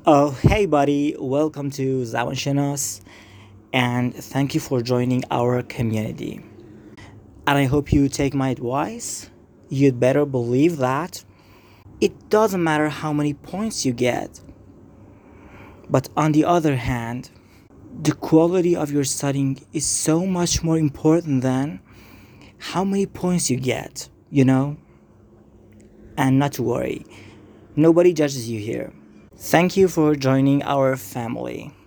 Oh, hey, buddy, welcome to Zawan Shinas, and thank you for joining our community. And I hope you take my advice. You'd better believe that it doesn't matter how many points you get, but on the other hand, the quality of your studying is so much more important than how many points you get, you know? And not to worry, nobody judges you here. Thank you for joining our family.